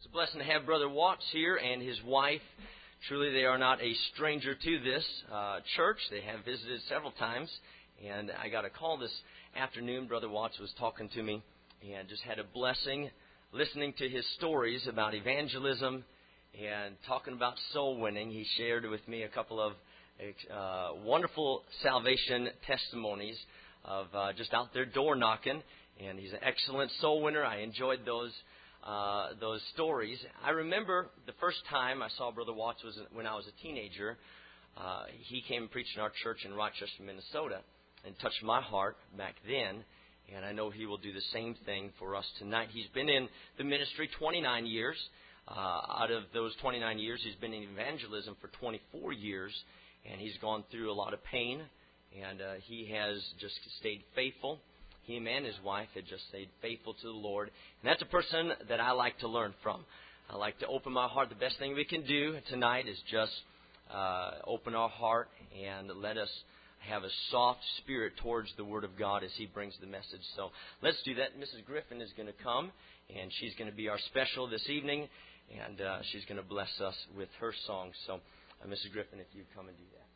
It's a blessing to have Brother Watts here and his wife. Truly, they are not a stranger to this church. They have visited several times. And I got a call this afternoon. Brother Watts was talking to me and just had a blessing listening to his stories about evangelism and talking about soul winning. He shared with me a couple of wonderful salvation testimonies of just out there door knocking. And he's an excellent soul winner. I enjoyed those stories. I remember the first time I saw Brother Watts was when I was a teenager. He came and preached in our church in Rochester, Minnesota, and touched my heart back then. And I know he will do the same thing for us tonight. He's been in the ministry 29 years. Out of those 29 years, he's been in evangelism for 24 years. And he's gone through a lot of pain. And he has just stayed faithful. Him and his wife had just stayed faithful to the Lord. And that's a person that I like to learn from. I like to open my heart. The best thing we can do tonight is just open our heart and let us have a soft spirit towards the Word of God as He brings the message. So let's do that. Mrs. Griffin is going to come, and she's going to be our special this evening, and she's going to bless us with her song. So, Mrs. Griffin, if you come and do that.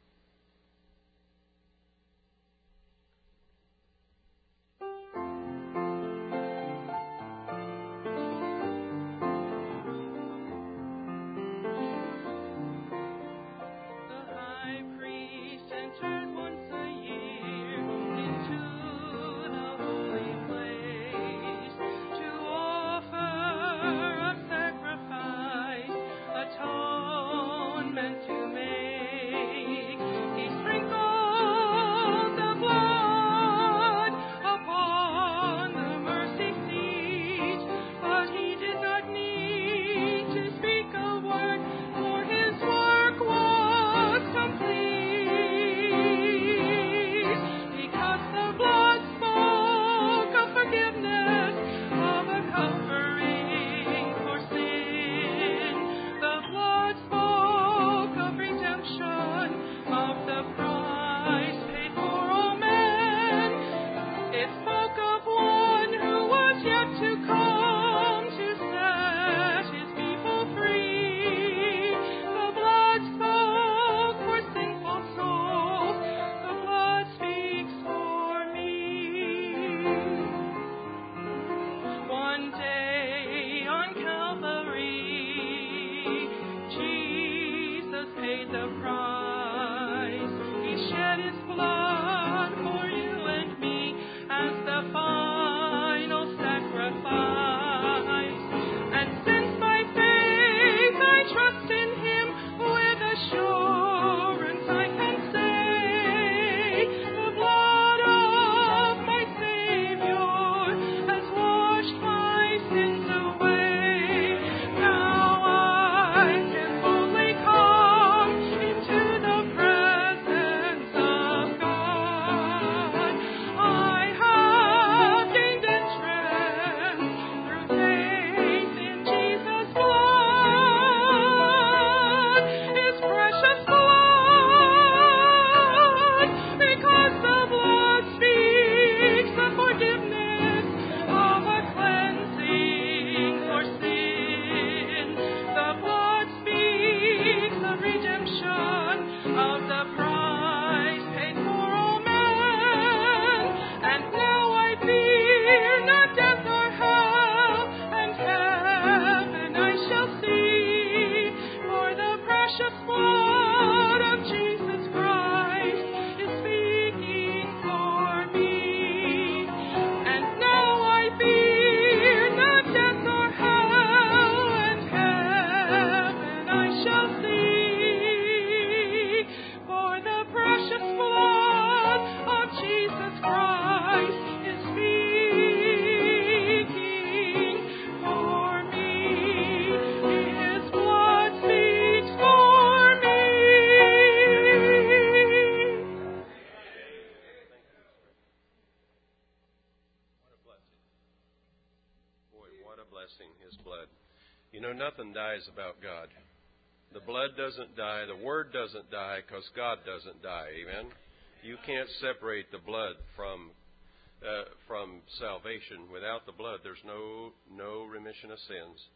Nothing dies about God. The blood doesn't die. The Word doesn't die because God doesn't die. Amen? You can't separate the blood from salvation. Without the blood, there's no remission of sins.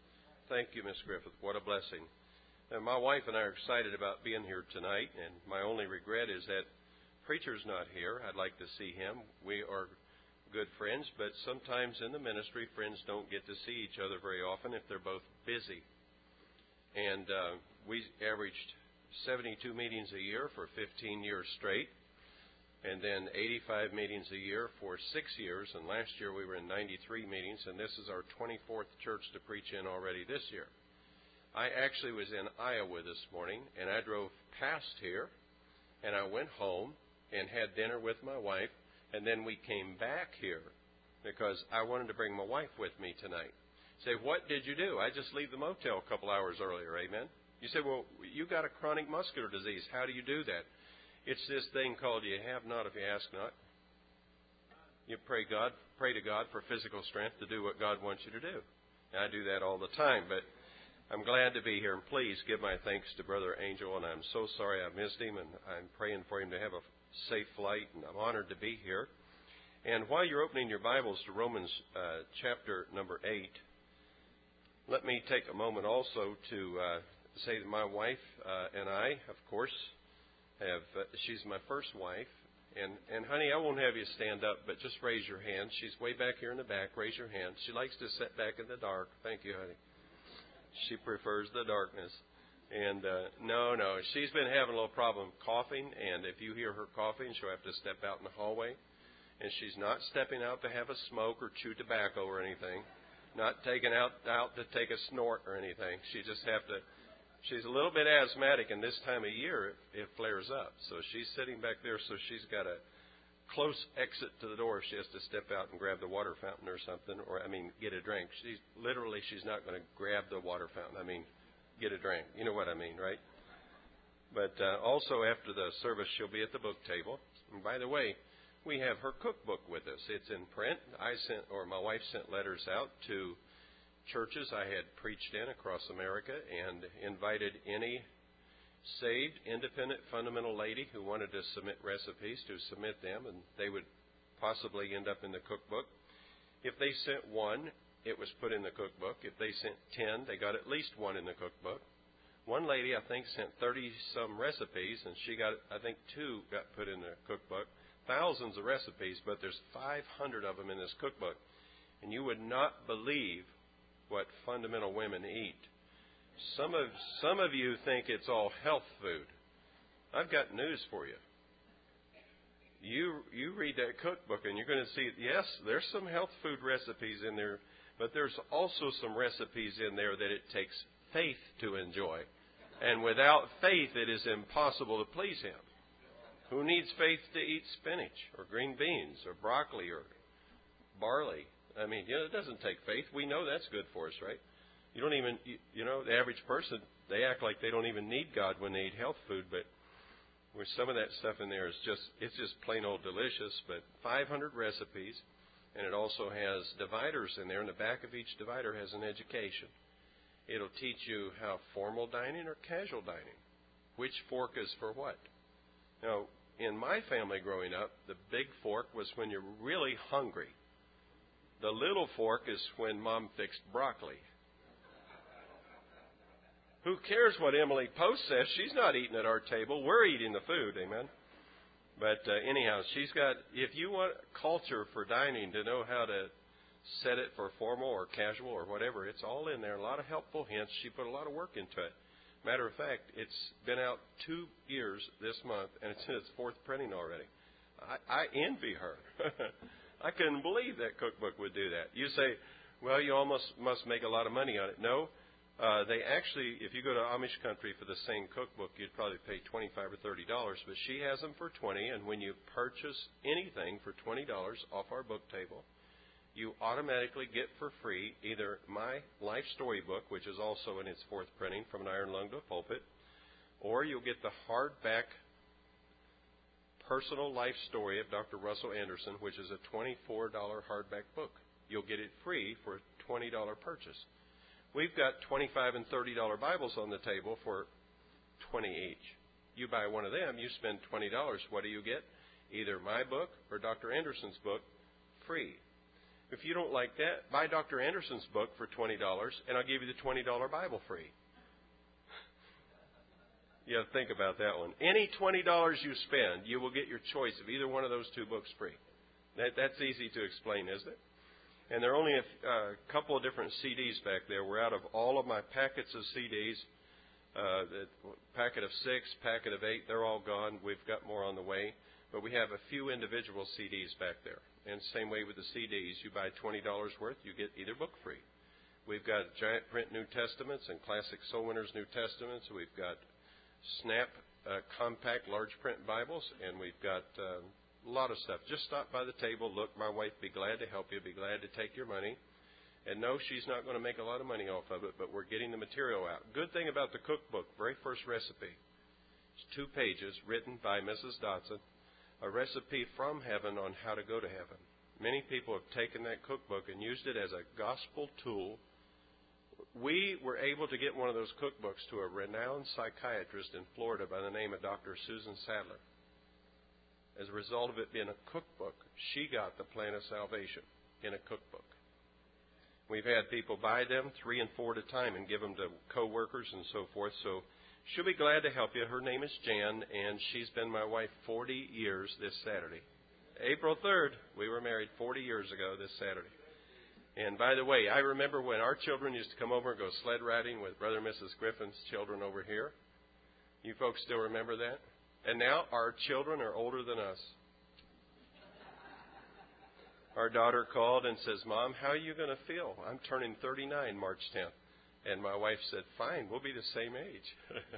Thank you, Miss Griffith. What a blessing. And my wife and I are excited about being here tonight, and my only regret is that preacher's not here. I'd like to see him. We are good friends, but sometimes in the ministry, friends don't get to see each other very often if they're both busy. And we averaged 72 meetings a year for 15 years straight, and then 85 meetings a year for 6 years. And last year we were in 93 meetings, and this is our 24th church to preach in already this year. I actually was in Iowa this morning, and I drove past here, and I went home and had dinner with my wife, and then we came back here because I wanted to bring my wife with me tonight. Say, what did you do? I just leave the motel a couple hours earlier, amen? You say, well, you got a chronic muscular disease. How do you do that? It's this thing called you have not if you ask not. You pray to God for physical strength to do what God wants you to do. And I do that all the time, but I'm glad to be here. And please give my thanks to Brother Angel, and I'm so sorry I missed him, and I'm praying for him to have a safe flight, and I'm honored to be here. And while you're opening your Bibles to Romans chapter number 8, let me take a moment also to say that my wife and I, of course, she's my first wife, and honey, I won't have you stand up, but just raise your hand. She's way back here in the back. Raise your hand. She likes to sit back in the dark. Thank you, honey. She prefers the darkness. And no, she's been having a little problem coughing, and if you hear her coughing, she'll have to step out in the hallway. And she's not stepping out to have a smoke or chew tobacco or anything. Not taking out to take a snort or anything. She's a little bit asthmatic, and this time of year it flares up. So she's sitting back there, so she's got a close exit to the door. She has to step out and grab the water fountain or something, get a drink. She's not going to grab the water fountain. Get a drink. You know what I mean, right? But also after the service, she'll be at the book table. And by the way, we have her cookbook with us. It's in print. My wife sent letters out to churches I had preached in across America and invited any saved, independent, fundamental lady who wanted to submit recipes to submit them, and they would possibly end up in the cookbook. If they sent one, it was put in the cookbook. If they sent 10, they got at least one in the cookbook. One lady, I think, sent 30-some recipes, and she got, I think, 2 got put in the cookbook. Thousands of recipes, but there's 500 of them in this cookbook. And you would not believe what fundamental women eat. Some of you think it's all health food. I've got news for you. You read that cookbook and you're going to see, yes, there's some health food recipes in there, but there's also some recipes in there that it takes faith to enjoy. And without faith, it is impossible to please Him. Who needs faith to eat spinach or green beans or broccoli or barley? It doesn't take faith. We know that's good for us, right? You don't even, the average person, they act like they don't even need God when they eat health food, but with some of that stuff in there, it's just plain old delicious. But 500 recipes, and it also has dividers in there, and the back of each divider has an education. It'll teach you how formal dining or casual dining, which fork is for what. Now, in my family growing up, the big fork was when you're really hungry. The little fork is when Mom fixed broccoli. Who cares what Emily Post says? She's not eating at our table. We're eating the food, amen? But anyhow, she's got, if you want culture for dining to know how to set it for formal or casual or whatever, it's all in there. A lot of helpful hints. She put a lot of work into it. Matter of fact, it's been out 2 years this month, and it's in its 4th printing already. I envy her. I couldn't believe that cookbook would do that. You say, well, you almost must make a lot of money on it. No, they actually, if you go to Amish country for the same cookbook, you'd probably pay $25 or $30. But she has them for $20, and when you purchase anything for $20 off our book table, you automatically get for free either my life story book, which is also in its 4th printing, From an Iron Lung to a Pulpit, or you'll get the hardback personal life story of Dr. Russell Anderson, which is a $24 hardback book. You'll get it free for a $20 purchase. We've got $25 and $30 Bibles on the table for $20 each. You buy one of them, you spend $20. What do you get? Either my book or Dr. Anderson's book free. If you don't like that, buy Dr. Anderson's book for $20, and I'll give you the $20 Bible free. You have to think about that one. Any $20 you spend, you will get your choice of either one of those two books free. That's easy to explain, isn't it? And there are only a couple of different CDs back there. We're out of all of my packets of CDs. The packet of 6, packet of 8, they're all gone. We've got more on the way. But we have a few individual CDs back there. And same way with the CDs. You buy $20 worth, you get either book free. We've got giant print New Testaments and classic Soul Winners New Testaments. We've got Snap compact large print Bibles, and we've got a lot of stuff. Just stop by the table, look. My wife will be glad to help you, be glad to take your money. And no, she's not going to make a lot of money off of it, but we're getting the material out. Good thing about the cookbook, very first recipe. It's 2 pages written by Mrs. Dotson, a recipe from heaven on how to go to heaven. Many people have taken that cookbook and used it as a gospel tool. We were able to get one of those cookbooks to a renowned psychiatrist in Florida by the name of Dr. Susan Sadler. As a result of it being a cookbook, she got the plan of salvation in a cookbook. We've had people buy them 3 and 4 at a time and give them to co-workers and so forth. So she'll be glad to help you. Her name is Jan, and she's been my wife 40 years this Saturday. April 3rd, we were married 40 years ago this Saturday. And by the way, I remember when our children used to come over and go sled riding with Brother and Mrs. Griffin's children over here. You folks still remember that? And now our children are older than us. Our daughter called and says, Mom, how are you going to feel? I'm turning 39 March 10th. And my wife said, fine, we'll be the same age.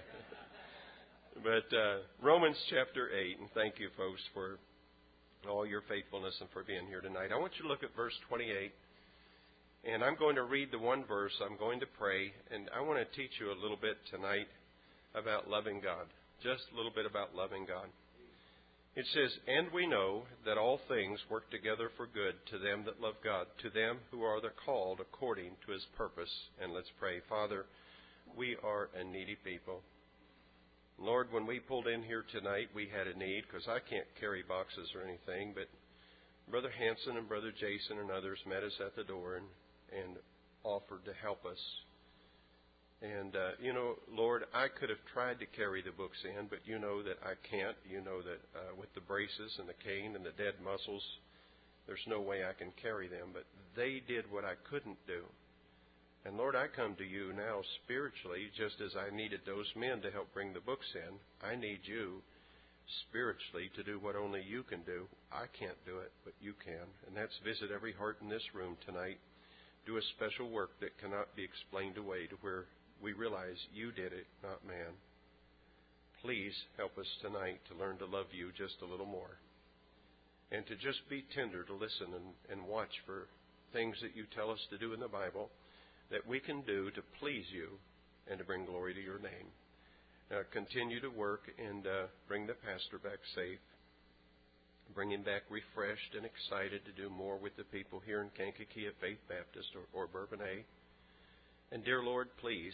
But Romans chapter 8, and thank you, folks, for all your faithfulness and for being here tonight. I want you to look at verse 28. And I'm going to read the one verse. I'm going to pray. And I want to teach you a little bit tonight about loving God. Just a little bit about loving God. It says, and we know that all things work together for good to them that love God, to them who are the called according to His purpose. And let's pray. Father, we are a needy people. Lord, when we pulled in here tonight, we had a need because I can't carry boxes or anything, but Brother Hanson and Brother Jason and others met us at the door and offered to help us. And, Lord, I could have tried to carry the books in, but you know that I can't. You know that with the braces and the cane and the dead muscles, there's no way I can carry them. But they did what I couldn't do. And, Lord, I come to you now spiritually, just as I needed those men to help bring the books in. I need you spiritually to do what only you can do. I can't do it, but you can. And that's visit every heart in this room tonight. Do a special work that cannot be explained away to where we realize you did it, not man. Please help us tonight to learn to love you just a little more. And to just be tender to listen and watch for things that you tell us to do in the Bible that we can do to please you and to bring glory to your name. Continue to work and bring the pastor back safe. Bring him back refreshed and excited to do more with the people here in Kankakee at Faith Baptist or Bourbonnais. And dear Lord, please,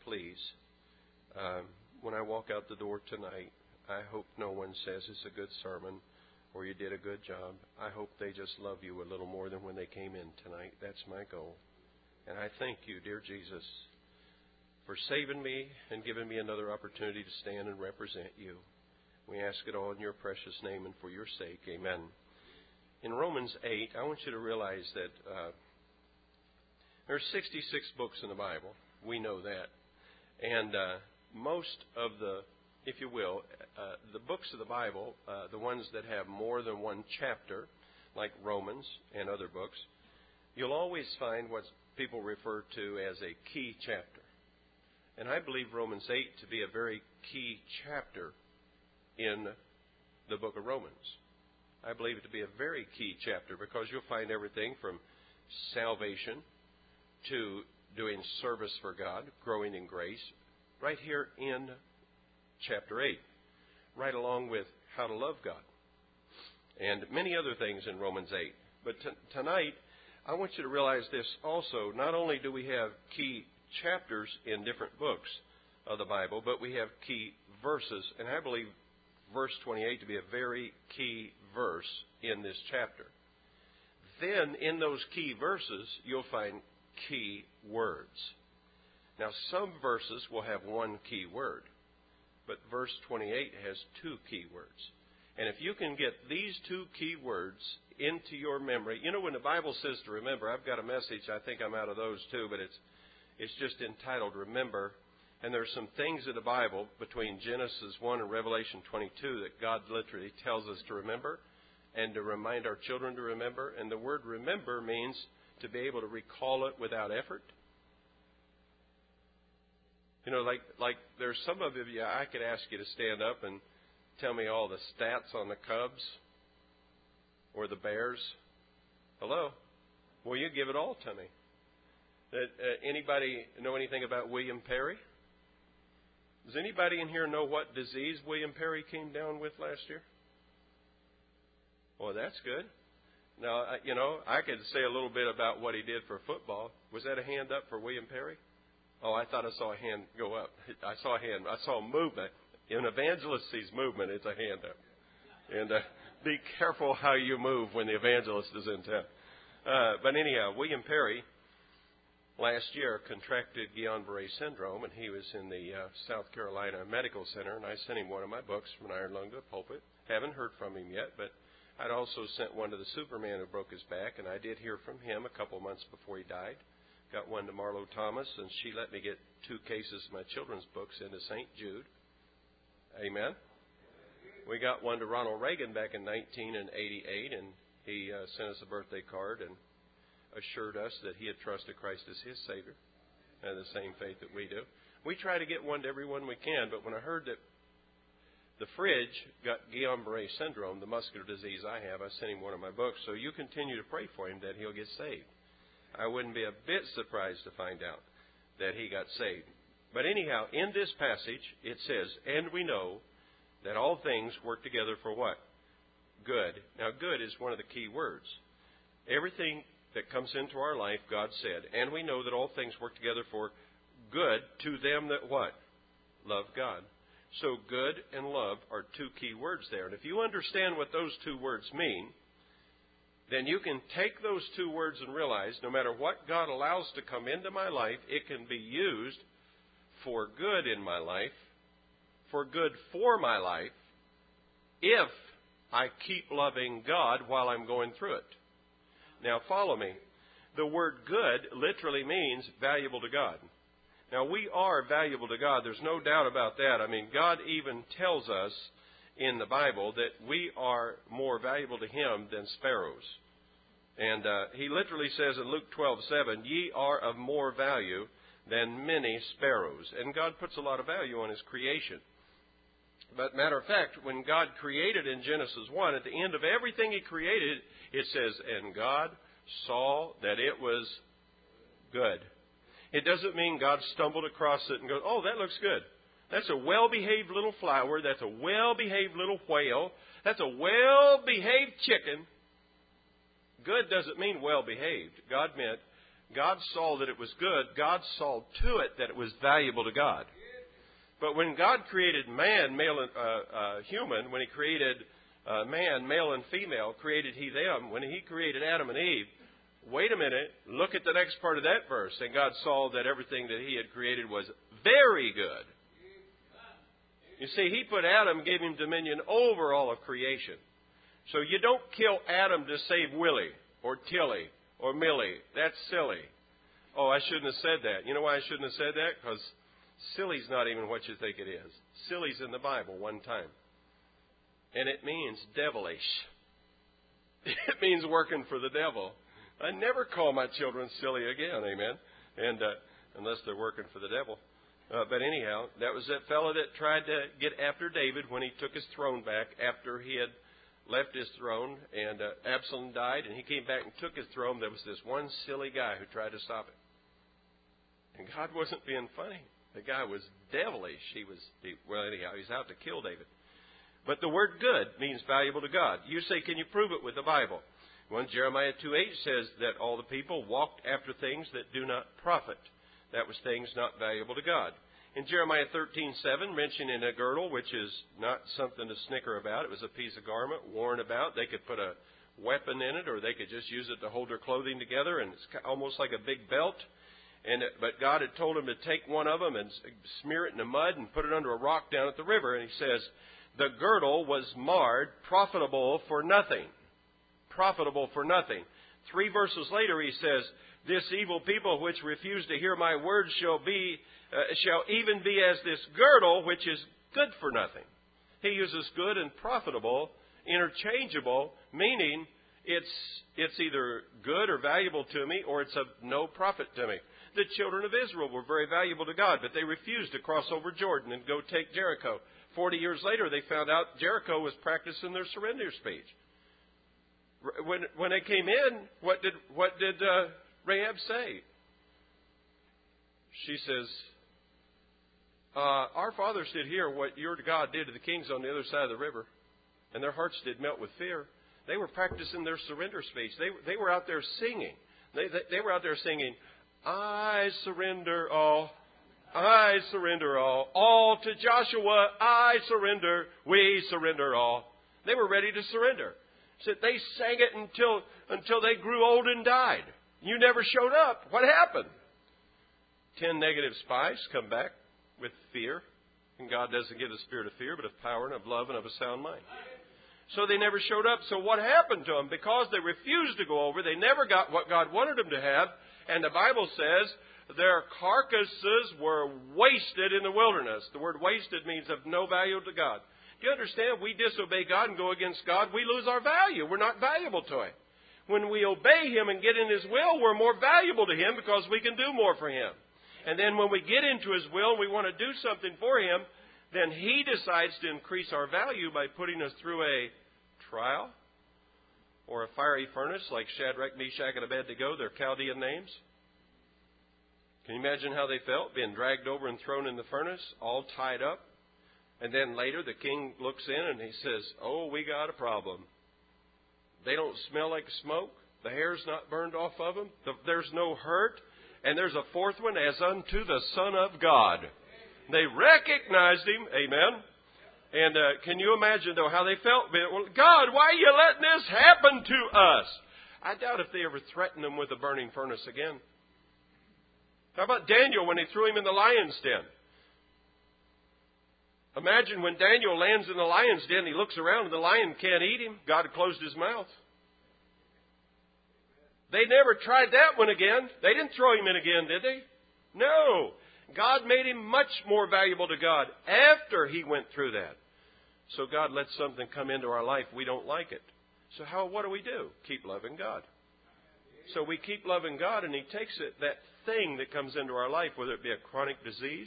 when I walk out the door tonight, I hope no one says it's a good sermon or you did a good job. I hope they just love you a little more than when they came in tonight. That's my goal. And I thank you, dear Jesus, for saving me and giving me another opportunity to stand and represent you. We ask it all in your precious name and for your sake. Amen. In Romans 8, I want you to realize that there are 66 books in the Bible. We know that. And most of the, if you will, the books of the Bible, the ones that have more than one chapter, like Romans and other books, you'll always find what people refer to as a key chapter. And I believe Romans 8 to be a very key chapter in the book of Romans. I believe it to be a very key chapter because you'll find everything from salvation to doing service for God, growing in grace, right here in chapter 8, right along with how to love God, and many other things in Romans 8. But tonight, I want you to realize this also. Not only do we have key chapters in different books of the Bible, but we have key verses, and I believe verse 28 to be a very key verse in this chapter. then in those key verses, you'll find key words. Now, some verses will have one key word, but verse 28 has two key words. And if you can get these two key words into your memory, you know, when the Bible says to remember, I've got a message, I think I'm out of those too, but it's just entitled Remember. And there's some things in the Bible between Genesis 1 and Revelation 22 that God literally tells us to remember and to remind our children to remember. And the word remember means to be able to recall it without effort. You know, like there's some of you, I could ask you to stand up and tell me all the stats on the Cubs or the Bears. Hello? Well, you give it all to me. Anybody know anything about William Perry? Does anybody in here know what disease William Perry came down with last year? Well, that's good. Now, you know, I could say a little bit about what he did for football. Was that a hand up for William Perry? Oh, I thought I saw a hand go up. I saw a hand. I saw a movement. An evangelist sees movement, it's a hand up. And be careful how you move when the evangelist is in town. But anyhow, William Perry last year contracted Guillain-Barré syndrome, and he was in the South Carolina Medical Center, and I sent him one of my books, From an Iron Lung to the Pulpit. Haven't heard from him yet, but I'd also sent one to the Superman who broke his back, and I did hear from him a couple months before he died. Got one to Marlo Thomas, and she let me get 2 cases of my children's books into St. Jude. Amen. We got one to Ronald Reagan back in 1988, and he sent us a birthday card and assured us that he had trusted Christ as his Savior and the same faith that we do. We try to get one to everyone we can, but when I heard that the fridge got Guillain-Barré syndrome, the muscular disease I have, I sent him one of my books. So you continue to pray for him that he'll get saved. I wouldn't be a bit surprised to find out that he got saved. But anyhow, in this passage, it says, and we know that all things work together for what? Good. Now, good is one of the key words. Everything that comes into our life, God said, and we know that all things work together for good to them that what? Love God. So good and love are 2 key words there. And if you understand what those 2 words mean, then you can take those 2 words and realize no matter what God allows to come into my life, it can be used for good in my life, for good for my life, if I keep loving God while I'm going through it. Now follow me. The word good literally means valuable to God. Now we are valuable to God. There's no doubt about that. I mean, God even tells us in the Bible that we are more valuable to Him than sparrows. And He literally says in Luke 12:7, ye are of more value than many sparrows. And God puts a lot of value on His creation. But matter of fact, when God created in Genesis 1, at the end of everything He created, it says, and God saw that it was good. It doesn't mean God stumbled across it and goes, oh, that looks good. That's a well-behaved little flower. That's a well-behaved little whale. That's a well-behaved chicken. Good doesn't mean well-behaved. God meant God saw that it was good. God saw to it that it was valuable to God. But when God created man, male and human, when He created man, male and female, created He them. When He created Adam and Eve, wait a minute, look at the next part of that verse. And God saw that everything that He had created was very good. You see, He put Adam, gave him dominion over all of creation. So you don't kill Adam to save Willie or Tilly or Millie. That's silly. Oh, I shouldn't have said that. You know why I shouldn't have said that? Because silly's not even what you think it is. Silly's in the Bible one time. And it means devilish. It means working for the devil. I never call my children silly again, amen? And unless they're working for the devil. But anyhow, that was that fellow that tried to get after David when he took his throne back after he had left his throne, and Absalom died, and he came back and took his throne. There was this one silly guy who tried to stop it. And God wasn't being funny. The guy was devilish. Well, anyhow, he's out to kill David. But the word good means valuable to God. You say, can you prove it with the Bible? Well, Jeremiah 2:8 says that all the people walked after things that do not profit. That was things not valuable to God. In Jeremiah 13:7, mentioning a girdle, which is not something to snicker about. It was a piece of garment worn about. They could put a weapon in it, or they could just use it to hold their clothing together, and it's almost like a big belt. But God had told him to take one of them and smear it in the mud and put it under a rock down at the river. And he says, the girdle was marred, profitable for nothing. Profitable for nothing. 3 verses later he says, this evil people which refuse to hear my words shall even be as this girdle which is good for nothing. He uses good and profitable, interchangeable, meaning it's either good or valuable to me, or it's of no profit to me. The children of Israel were very valuable to God, but they refused to cross over Jordan and go take Jericho. 40 years later, they found out Jericho was practicing their surrender speech. When they came in, what did Rahab say? She says, our fathers did hear what your God did to the kings on the other side of the river, and their hearts did melt with fear. They were practicing their surrender speech. They were out there singing. They were out there singing, I surrender all. I surrender all. All to Joshua, I surrender. We surrender all. They were ready to surrender. So they sang it until they grew old and died. You never showed up. What happened? 10 negative spies come back with fear. And God doesn't give the spirit of fear, but of power and of love and of a sound mind. So they never showed up. So what happened to them? Because they refused to go over, they never got what God wanted them to have. And the Bible says their carcasses were wasted in the wilderness. The word wasted means of no value to God. Do you understand? We disobey God and go against God, we lose our value. We're not valuable to Him. When we obey Him and get in His will, we're more valuable to Him because we can do more for Him. And then when we get into His will and we want to do something for Him, then He decides to increase our value by putting us through a trial or a fiery furnace like Shadrach, Meshach, and Abednego, their Chaldean names. Can you imagine how they felt? Being dragged over and thrown in the furnace, all tied up. And then later the king looks in and he says, oh, we got a problem. They don't smell like smoke. The hair's not burned off of them. There's no hurt. And there's a fourth one, as unto the Son of God. They recognized Him. Amen. And can you imagine, though, how they felt? Well, God, why are you letting this happen to us? I doubt if they ever threatened them with a burning furnace again. How about Daniel when they threw him in the lion's den? Imagine when Daniel lands in the lion's den, he looks around and the lion can't eat him. God closed his mouth. They never tried that one again. They didn't throw him in again, did they? No. God made him much more valuable to God after he went through that. So God lets something come into our life, we don't like it. So what do? Keep loving God. So we keep loving God, and He takes it, that thing that comes into our life, whether it be a chronic disease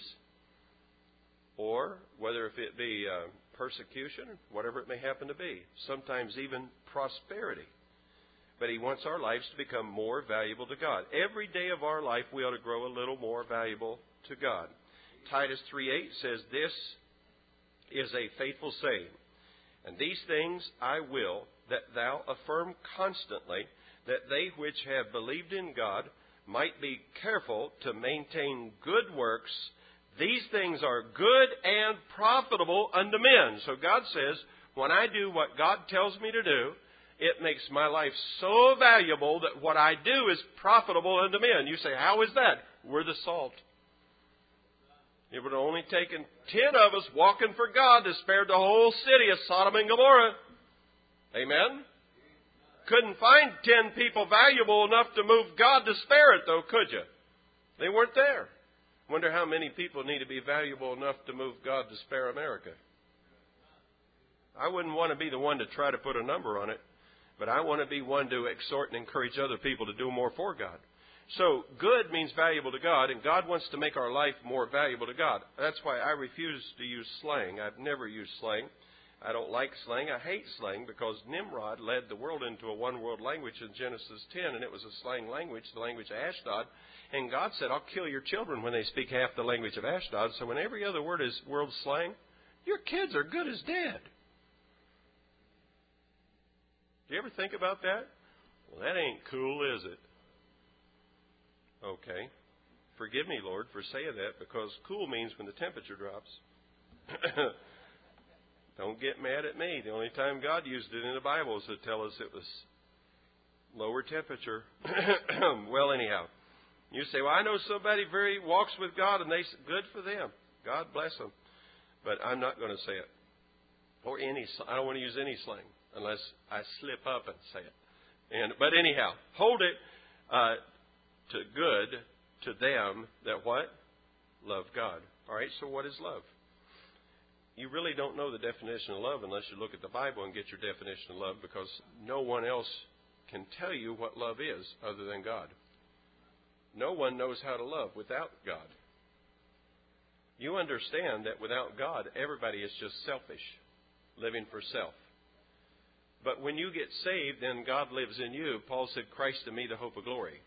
or whether if it be persecution, whatever it may happen to be, sometimes even prosperity. But He wants our lives to become more valuable to God. Every day of our life, we ought to grow a little more valuable to God. Titus 3:8 says, this is a faithful saying, and these things I will, that thou affirm constantly, that they which have believed in God might be careful to maintain good works. These things are good and profitable unto men. So God says, when I do what God tells me to do, it makes my life so valuable that what I do is profitable unto men. You say, how is that? We're the salt. It would have only taken 10 of us walking for God to spare the whole city of Sodom and Gomorrah. Amen? Couldn't find 10 people valuable enough to move God to spare it, though, could you? They weren't there. Wonder how many people need to be valuable enough to move God to spare America. I wouldn't want to be the one to try to put a number on it, but I want to be one to exhort and encourage other people to do more for God. So good means valuable to God, and God wants to make our life more valuable to God. That's why I refuse to use slang. I've never used slang. I don't like slang. I hate slang because Nimrod led the world into a one-world language in Genesis 10, and it was a slang language, the language of Ashdod. And God said, I'll kill your children when they speak half the language of Ashdod. So when every other word is world slang, your kids are good as dead. Do you ever think about that? Well, that ain't cool, is it? Okay. Forgive me, Lord, for saying that, because cool means when the temperature drops. Don't get mad at me. The only time God used it in the Bible is to tell us it was lower temperature. Well, anyhow, you say, well, I know somebody very walks with God, and good for them. God bless them. But I'm not going to say it. Or I don't want to use any slang unless I slip up and say it. But anyhow, hold it to good to them that what? Love God. All right, so what is love? You really don't know the definition of love unless you look at the Bible and get your definition of love, because no one else can tell you what love is other than God. No one knows how to love without God. You understand that without God, everybody is just selfish, living for self. But when you get saved, then God lives in you. Paul said, Christ in me, the hope of glory.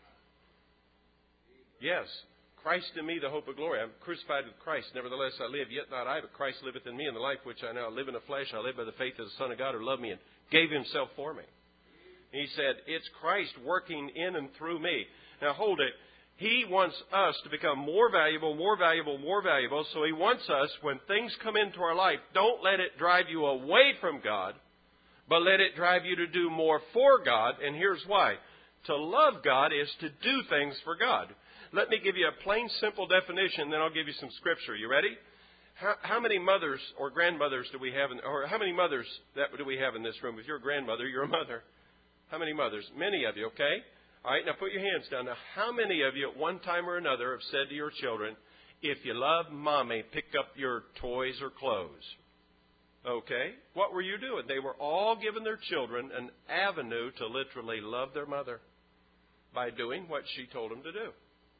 Yes, Christ in me, the hope of glory. I'm crucified with Christ. Nevertheless, I live, yet not I, but Christ liveth in me. And the life which I now live in the flesh, I live by the faith of the Son of God who loved me and gave himself for me. He said, it's Christ working in and through me. Now, hold it. He wants us to become more valuable, more valuable, more valuable. So he wants us, when things come into our life, don't let it drive you away from God, but let it drive you to do more for God. And here's why. To love God is to do things for God. Let me give you a plain, simple definition, then I'll give you some scripture. You ready? How many mothers or grandmothers do we have, or how many mothers do we have in this room? If you're a grandmother, you're a mother. How many mothers? Many of you, okay? All right, now put your hands down. Now, how many of you at one time or another have said to your children, if you love Mommy, pick up your toys or clothes? Okay? What were you doing? They were all giving their children an avenue to literally love their mother by doing what she told them to do.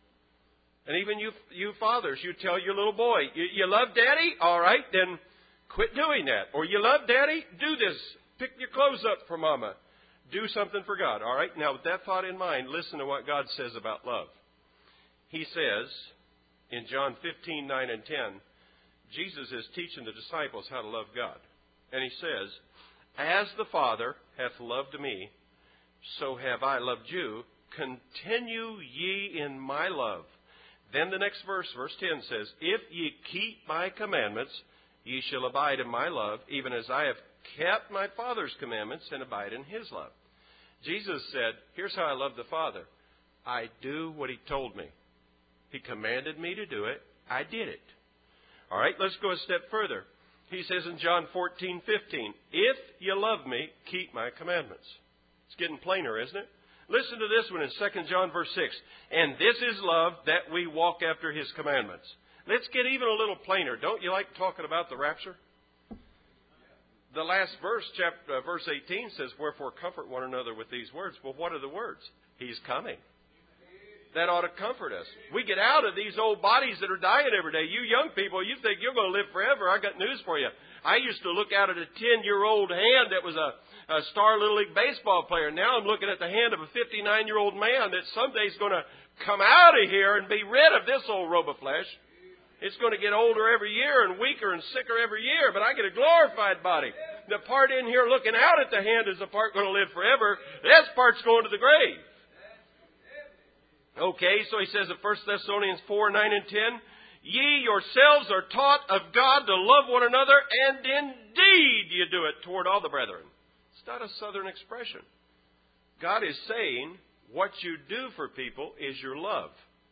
And even you fathers, you tell your little boy, you love Daddy? All right, then quit doing that. Or you love Daddy? Do this. Pick your clothes up for Mama. Do something for God. All right, now with that thought in mind, listen to what God says about love. He says in John 15:9 and 10, Jesus is teaching the disciples how to love God. And he says, as the Father hath loved me, so have I loved you. Continue ye in my love. Then the next verse, verse 10 says, if ye keep my commandments, ye shall abide in my love, even as I have kept my Father's commandments and abide in his love. Jesus said, here's how I love the Father. I do what he told me. He commanded me to do it. I did it. All right, let's go a step further. He says in John 14:15, if you love me, keep my commandments. It's getting plainer, isn't it? Listen to this one in 2 John verse 6. And this is love, that we walk after his commandments. Let's get even a little plainer. Don't you like talking about the rapture? The last verse, verse 18 says, wherefore comfort one another with these words. Well, what are the words? He's coming. That ought to comfort us. We get out of these old bodies that are dying every day. You young people, you think you're going to live forever. I got news for you. I used to look out at a 10-year-old hand that was a star Little League baseball player. Now I'm looking at the hand of a 59-year-old man that someday is going to come out of here and be rid of this old robe of flesh. It's going to get older every year and weaker and sicker every year, but I get a glorified body. The part in here looking out at the hand is the part going to live forever. This part's going to the grave. Okay, so he says in 1 Thessalonians 4:9 and 10, ye yourselves are taught of God to love one another, and indeed you do it toward all the brethren. It's not a southern expression. God is saying what you do for people is your love.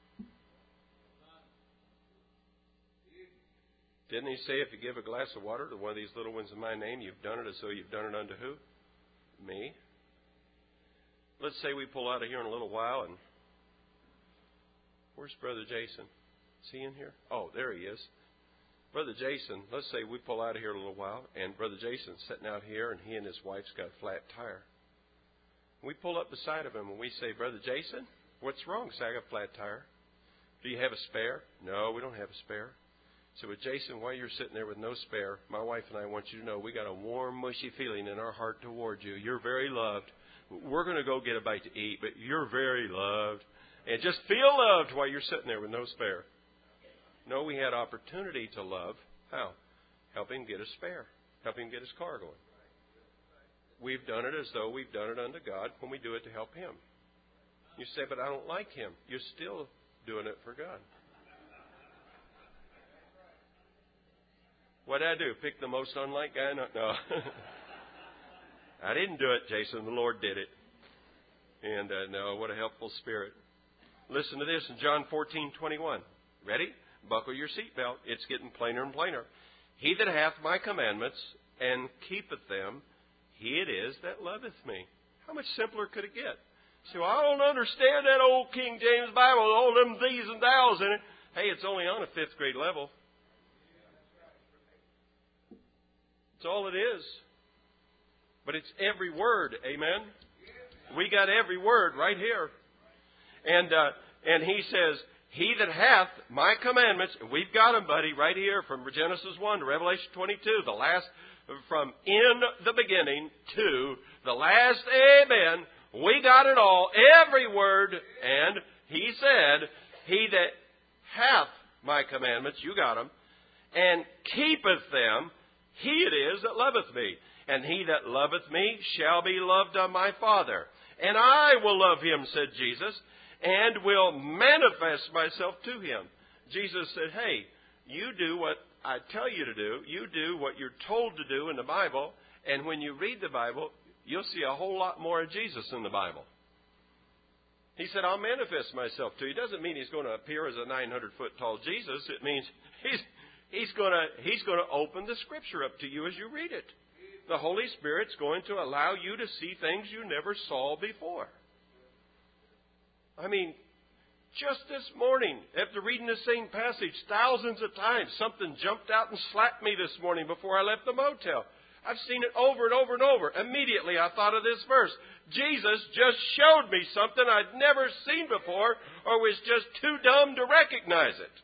Didn't he say if you give a glass of water to one of these little ones in my name, you've done it as though you've done it unto who? Me. Let's say we pull out of here in a little while and where's Brother Jason? Is he in here? Oh, there he is. Brother Jason, let's say we pull out of here a little while, and Brother Jason's sitting out here, and he and his wife's got a flat tire. We pull up beside of him, and we say, Brother Jason, what's wrong? Say, I got a flat tire. Do you have a spare? No, we don't have a spare. So with Jason, while you're sitting there with no spare, my wife and I want you to know we got a warm, mushy feeling in our heart toward you. You're very loved. We're going to go get a bite to eat, but you're very loved. And just feel loved while you're sitting there with no spare. No, we had opportunity to love. How? Help him get a spare. Help him get his car going. We've done it as though we've done it unto God when we do it to help him. You say, but I don't like him. You're still doing it for God. What did I do? Pick the most unlike guy? No. I didn't do it, Jason. The Lord did it. And no, what a helpful spirit. Listen to this in John 14:21. Ready? Buckle your seatbelt. It's getting plainer and plainer. He that hath my commandments and keepeth them, he it is that loveth me. How much simpler could it get? So I don't understand that old King James Bible, all them these and thous in it. Hey, it's only on a 5th grade level. That's all it is. But it's every word. Amen? We got every word right here. And he says, he that hath my commandments, we've got them, buddy, right here from Genesis 1 to Revelation 22, the last, from in the beginning to the last amen. We got it all, every word. And he said, he that hath my commandments, you got them, and keepeth them, he it is that loveth me. And he that loveth me shall be loved of my Father. And I will love him, said Jesus, and will manifest myself to him. Jesus said, hey, you do what I tell you to do. You do what you're told to do in the Bible. And when you read the Bible, you'll see a whole lot more of Jesus in the Bible. He said, I'll manifest myself to you. It doesn't mean he's going to appear as a 900-foot tall Jesus. It means he's going to open the Scripture up to you as you read it. The Holy Spirit's going to allow you to see things you never saw before. I mean, just this morning, after reading the same passage thousands of times, something jumped out and slapped me this morning before I left the motel. I've seen it over and over and over. Immediately, I thought of this verse. Jesus just showed me something I'd never seen before or was just too dumb to recognize it.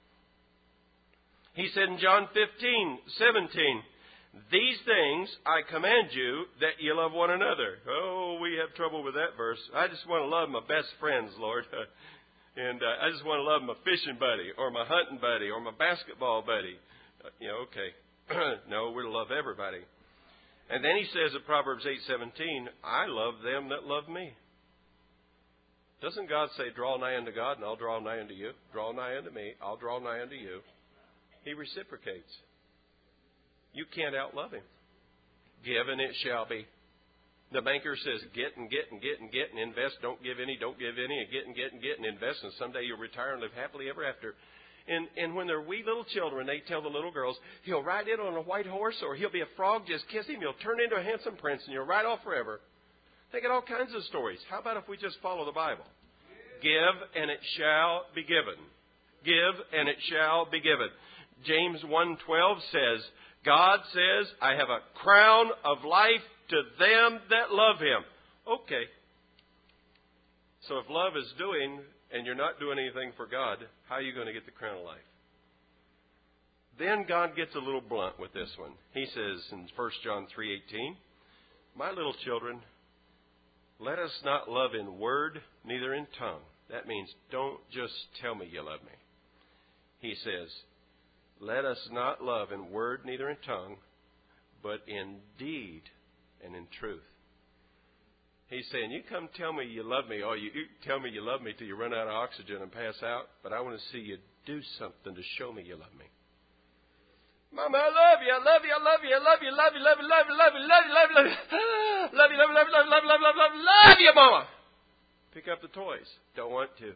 He said in John 15:17, these things I command you, that ye love one another. Oh, we have trouble with that verse. I just want to love my best friends, Lord. And I just want to love my fishing buddy or my hunting buddy or my basketball buddy. Okay. No, we're to love everybody. And then he says in Proverbs 8:17, I love them that love me. Doesn't God say, draw nigh unto God and I'll draw nigh unto you? Draw nigh unto me, I'll draw nigh unto you. He reciprocates. You can't outlove him. Give and it shall be. The banker says, get and get and get and get and invest. Don't give any, don't give any, and get and get and get and invest. And someday you'll retire and live happily ever after. And when they're wee little children, they tell the little girls, he'll ride in on a white horse or he'll be a frog, just kiss him. He'll turn into a handsome prince and you'll ride off forever. They get all kinds of stories. How about if we just follow the Bible? Give and it shall be given. Give and it shall be given. James 1:12 says, God says, I have a crown of life to them that love him. Okay. So if love is doing and you're not doing anything for God, how are you going to get the crown of life? Then God gets a little blunt with this one. He says in 1 John 3:18, my little children, let us not love in word, neither in tongue. That means don't just tell me you love me. He says, let us not love in word, neither in tongue, but in deed and in truth. He's saying, you come tell me you love me, or you tell me you love me till you run out of oxygen and pass out, but I want to see you do something to show me you love me. Mama, I love you, I love you, I love you, I love you, love you, love you, love you, love you, love you, love you, love you, love you, love you, love you, love you, love you, love you, love you, Mama. Pick up the toys. Don't want to.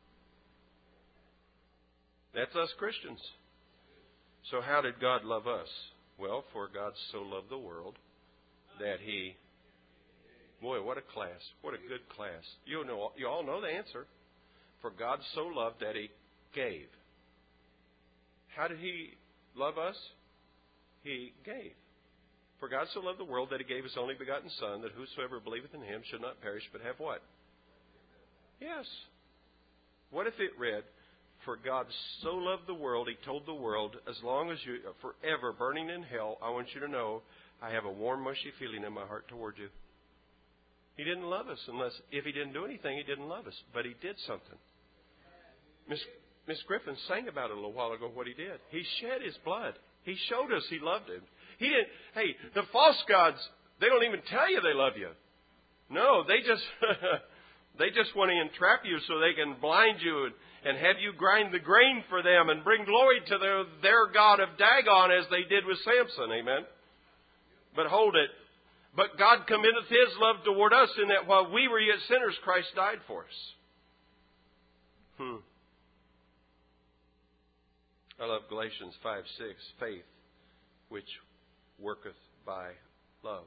That's us Christians. So how did God love us? Well, for God so loved the world that he... Boy, what a class. What a good class. You all know the answer. For God so loved that he gave. How did he love us? He gave. For God so loved the world that he gave his only begotten Son, that whosoever believeth in him should not perish but have what? Yes. What if it read, for God so loved the world, he told the world, as long as you are forever burning in hell, I want you to know I have a warm, mushy feeling in my heart toward you. He didn't love us unless, if he didn't do anything, he didn't love us. But he did something. Miss Griffin sang about it a little while ago, what he did. He shed his blood. He showed us he loved him. He didn't, hey, the false gods, they don't even tell you they love you. No, they just want to entrap you so they can blind you and have you grind the grain for them and bring glory to their god of Dagon as they did with Samson. Amen. But hold it. But God commendeth His love toward us in that while we were yet sinners, Christ died for us. I love Galatians 5:6. Faith which worketh by love.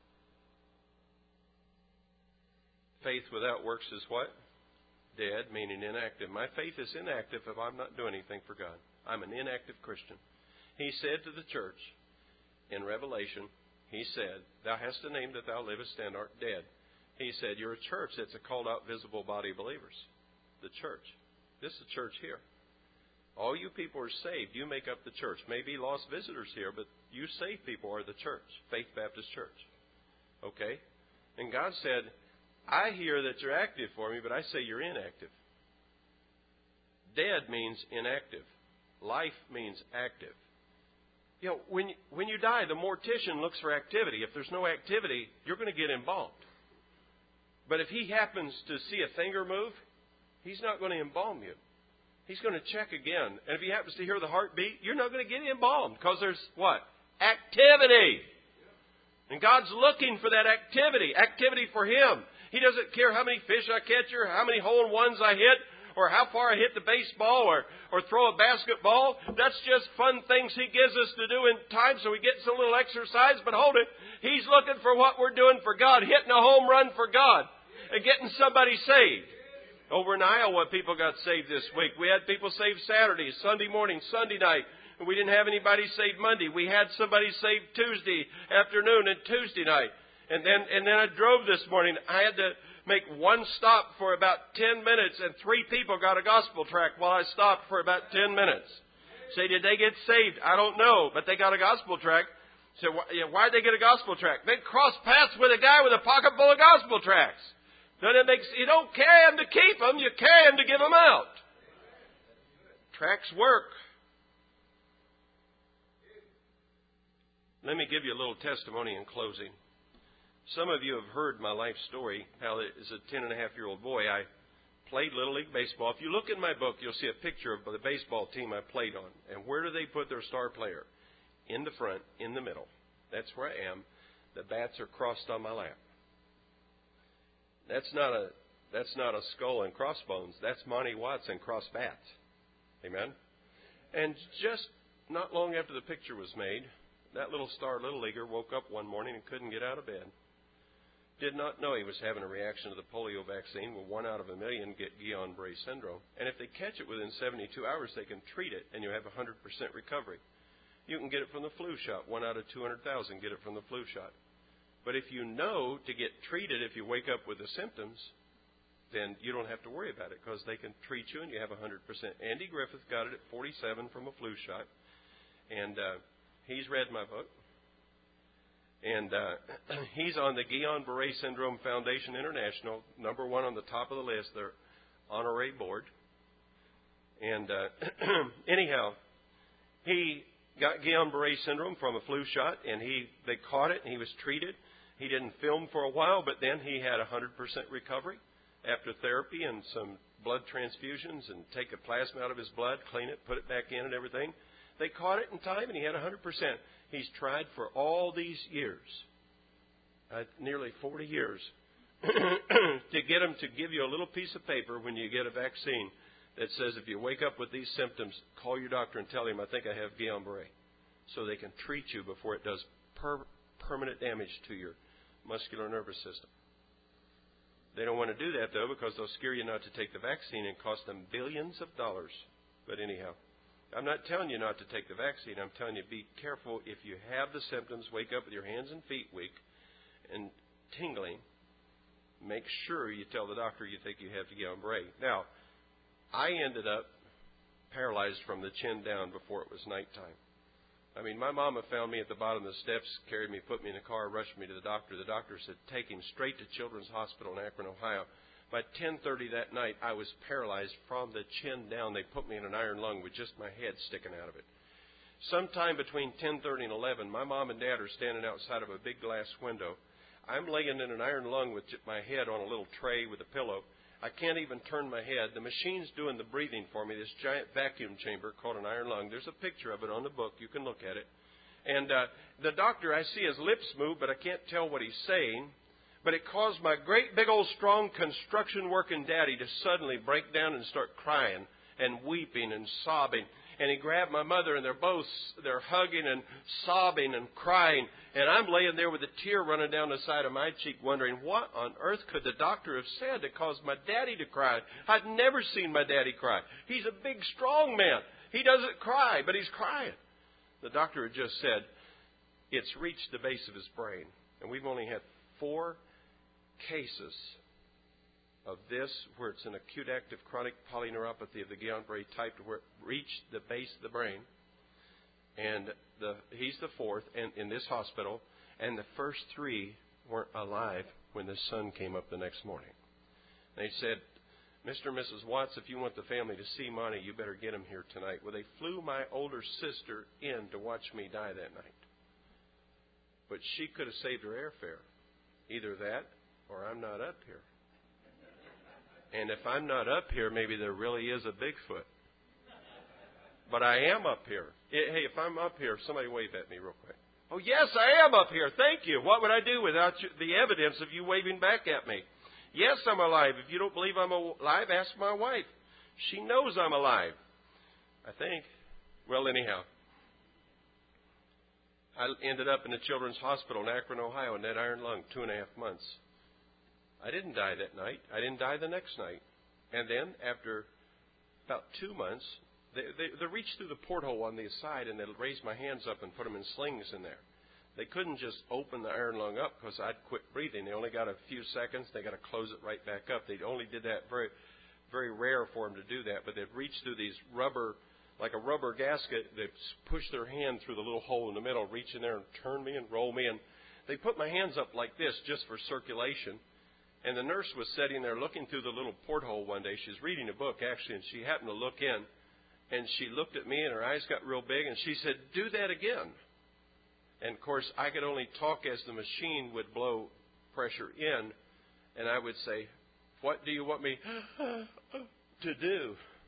Faith without works is what? Dead, meaning inactive. My faith is inactive if I'm not doing anything for God. I'm an inactive Christian. He said to the church in Revelation, He said, Thou hast a name that thou livest and art dead. He said, You're a church that's a called out visible body of believers. The church. This is the church here. All you people are saved. You make up the church. Maybe lost visitors here, but you saved people are the church. Faith Baptist Church. Okay? And God said, I hear that you're active for me, but I say you're inactive. Dead means inactive. Life means active. You know, when you die, the mortician looks for activity. If there's no activity, you're going to get embalmed. But if he happens to see a finger move, he's not going to embalm you. He's going to check again. And if he happens to hear the heartbeat, you're not going to get embalmed because there's what? Activity. And God's looking for that activity. Activity for Him. He doesn't care how many fish I catch or how many hole-in-ones I hit or how far I hit the baseball or throw a basketball. That's just fun things He gives us to do in time so we get some little exercise. But hold it. He's looking for what we're doing for God, hitting a home run for God and getting somebody saved. Over in Iowa, people got saved this week. We had people saved Saturday, Sunday morning, Sunday night. And we didn't have anybody saved Monday. We had somebody saved Tuesday afternoon and Tuesday night. And then I drove this morning. I had to make one stop for about 10 minutes, and 3 people got a gospel tract while I stopped for about 10 minutes. Say, did they get saved? I don't know, but they got a gospel tract. Say, why did they get a gospel tract? They crossed paths with a guy with a pocket full of gospel tracts. You don't carry them to keep them, you carry them to give them out. Tracts work. Let me give you a little testimony in closing. Some of you have heard my life story, how as a 10-and-a-half-year-old boy, I played Little League Baseball. If you look in my book, you'll see a picture of the baseball team I played on. And where do they put their star player? In the front, in the middle. That's where I am. The bats are crossed on my lap. That's not a skull and crossbones. That's Monty Watts and cross bats. Amen? And just not long after the picture was made, that little star Little Leaguer woke up one morning and couldn't get out of bed. Did not know he was having a reaction to the polio vaccine. Well, 1 out of a million get Guillain-Barré syndrome. And if they catch it within 72 hours, they can treat it, and you have 100% recovery. You can get it from the flu shot. 1 out of 200,000 get it from the flu shot. But if you know to get treated if you wake up with the symptoms, then you don't have to worry about it because they can treat you and you have 100%. Andy Griffith got it at 47 from a flu shot. And he's read my book. And he's on the Guillain-Barré Syndrome Foundation International, #1 on the top of the list, their honorary board. And anyhow, he got Guillain-Barré syndrome from a flu shot, and they caught it, and he was treated. He didn't film for a while, but then he had 100% recovery after therapy and some blood transfusions and take the plasma out of his blood, clean it, put it back in and everything. They caught it in time, and he had 100%. He's tried for all these years, nearly 40 years, to get him to give you a little piece of paper when you get a vaccine that says if you wake up with these symptoms, call your doctor and tell him, I think I have Guillain-Barré, so they can treat you before it does permanent damage to your muscular nervous system. They don't want to do that, though, because they'll scare you not to take the vaccine and cost them billions of dollars. But anyhow, I'm not telling you not to take the vaccine. I'm telling you be careful if you have the symptoms, wake up with your hands and feet weak and tingling. Make sure you tell the doctor you think you have Guillain-Barré. Now, I ended up paralyzed from the chin down before it was nighttime. I mean, my mama found me at the bottom of the steps, carried me, put me in a car, rushed me to the doctor. The doctor said, take him straight to Children's Hospital in Akron, Ohio. By 10:30 that night, I was paralyzed from the chin down. They put me in an iron lung with just my head sticking out of it. Sometime between 10:30 and 11, my mom and dad are standing outside of a big glass window. I'm laying in an iron lung with my head on a little tray with a pillow. I can't even turn my head. The machine's doing the breathing for me, this giant vacuum chamber called an iron lung. There's a picture of it on the book. You can look at it. And the doctor, I see his lips move, but I can't tell what he's saying. But it caused my great big old strong construction working daddy to suddenly break down and start crying and weeping and sobbing. And he grabbed my mother, and they're hugging and sobbing and crying. And I'm laying there with a tear running down the side of my cheek, wondering what on earth could the doctor have said that caused my daddy to cry. I'd never seen my daddy cry. He's a big, strong man. He doesn't cry, but he's crying. The doctor had just said, it's reached the base of his brain. And we've only had 4 cases of this, where it's an acute active chronic polyneuropathy of the Guillain-Barré type, where it reached the base of the brain. And he's the 4th in this hospital, and the first 3 weren't alive when the sun came up the next morning. They said, Mr. and Mrs. Watts, if you want the family to see Monty, you better get him here tonight. Well, they flew my older sister in to watch me die that night. But she could have saved her airfare. Either that, or I'm not up here. And if I'm not up here, maybe there really is a Bigfoot. But I am up here. Hey, if I'm up here, somebody wave at me real quick. Oh, yes, I am up here. Thank you. What would I do without the evidence of you waving back at me? Yes, I'm alive. If you don't believe I'm alive, ask my wife. She knows I'm alive. I think. Well, anyhow. I ended up in the Children's Hospital in Akron, Ohio, in that iron lung, 2.5 months. I didn't die that night. I didn't die the next night. And then, after about 2 months, they reached through the porthole on the side, and they raised my hands up and put them in slings in there. They couldn't just open the iron lung up because I'd quit breathing. They only got a few seconds. They got to close it right back up. They only did that very, very rare for them to do that. But they'd reach through these rubber, like a rubber gasket. They'd push their hand through the little hole in the middle, reach in there and turn me and roll me. And they put my hands up like this just for circulation. And the nurse was sitting there looking through the little porthole one day. She was reading a book, actually, and she happened to look in. And she looked at me, and her eyes got real big, and she said, do that again. And, of course, I could only talk as the machine would blow pressure in. And I would say, what do you want me to do?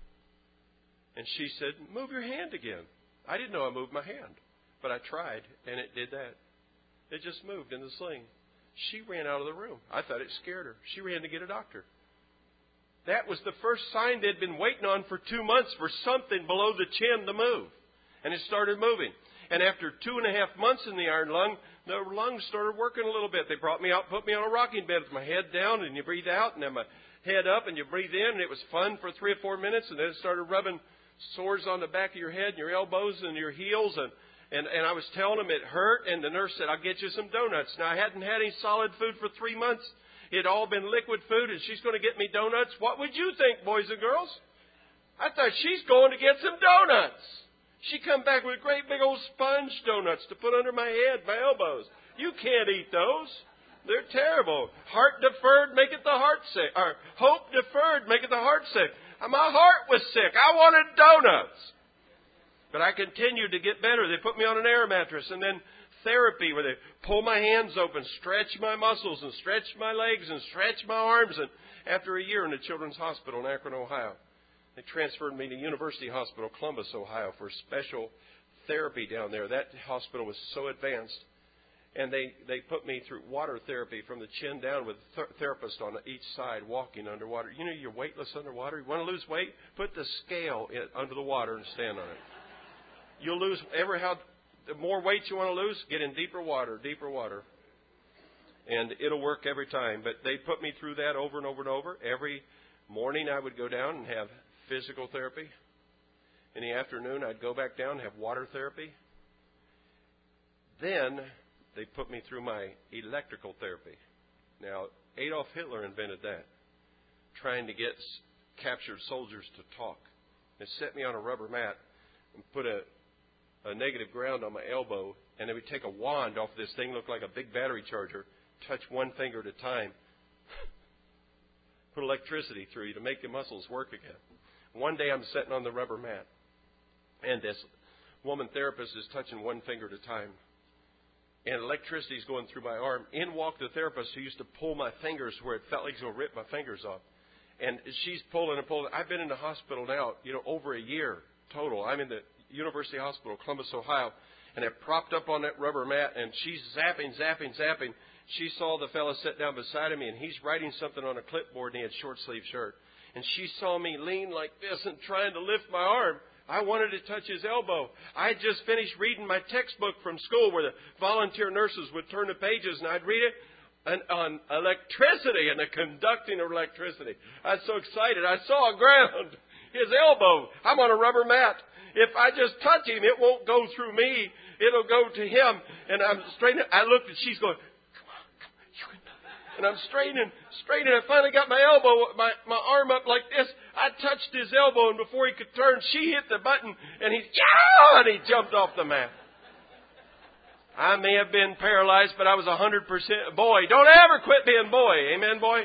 And she said, move your hand again. I didn't know I moved my hand, but I tried, and it did that. It just moved in the sling. She ran out of the room. I thought it scared her. She ran to get a doctor. That was the first sign they'd been waiting on for 2 months for something below the chin to move. And it started moving. And after 2.5 months in the iron lung, the lungs started working a little bit. They brought me out, put me on a rocking bed with my head down, and you breathe out, and then my head up, and you breathe in. And it was fun for 3 or 4 minutes, and then it started rubbing sores on the back of your head and your elbows and your heels. And I was telling them it hurt, and the nurse said, I'll get you some donuts. Now, I hadn't had any solid food for 3 months. It had all been liquid food, and she's going to get me donuts. What would you think, boys and girls? I thought she's going to get some donuts. She come back with great big old sponge donuts to put under my head, my elbows. You can't eat those. They're terrible. Heart deferred maketh the heart sick. Or hope deferred maketh the heart sick. My heart was sick. I wanted donuts. But I continued to get better. They put me on an air mattress, and then therapy where they pull my hands open, stretch my muscles, and stretch my legs, and stretch my arms. And after a year in the Children's Hospital in Akron, Ohio, they transferred me to University Hospital, Columbus, Ohio, for special therapy down there. That hospital was so advanced. And they put me through water therapy from the chin down with a therapist on each side walking underwater. You know, you're weightless underwater. You want to lose weight? Put the scale under the water and stand on it. You'll lose the more weight you want to lose, get in deeper water. And it'll work every time. But they put me through that over and over and over. Every morning I would go down and have physical therapy. In the afternoon I'd go back down and have water therapy. Then they put me through my electrical therapy. Now, Adolf Hitler invented that, trying to get captured soldiers to talk. They set me on a rubber mat and put a negative ground on my elbow, and they would take a wand off this thing, looked like a big battery charger, touch one finger at a time, put electricity through you to make your muscles work again. One day I'm sitting on the rubber mat, and this woman therapist is touching one finger at a time, and electricity is going through my arm. In walked the therapist who used to pull my fingers where it felt like he was going to rip my fingers off. And she's pulling and pulling. I've been in the hospital now, over a year total. I'm in the University Hospital, Columbus, Ohio. and it propped up on that rubber mat, and she's zapping. She saw the fellow sit down beside of me, and he's writing something on a clipboard, and he had short-sleeve shirt. And she saw me lean like this and trying to lift my arm. I wanted to touch his elbow. I had just finished reading my textbook from school where the volunteer nurses would turn the pages, and I'd read it on electricity and the conducting of electricity. I was so excited. I saw a ground, his elbow. I'm on a rubber mat. If I just touch him, it won't go through me. It'll go to him. And I'm straightening. I looked, and she's going, come on. And I'm straightening. I finally got my elbow, my arm up like this. I touched his elbow, and before he could turn, she hit the button, and he jumped off the mat. I may have been paralyzed, but I was 100% boy. Don't ever quit being boy. Amen, boy?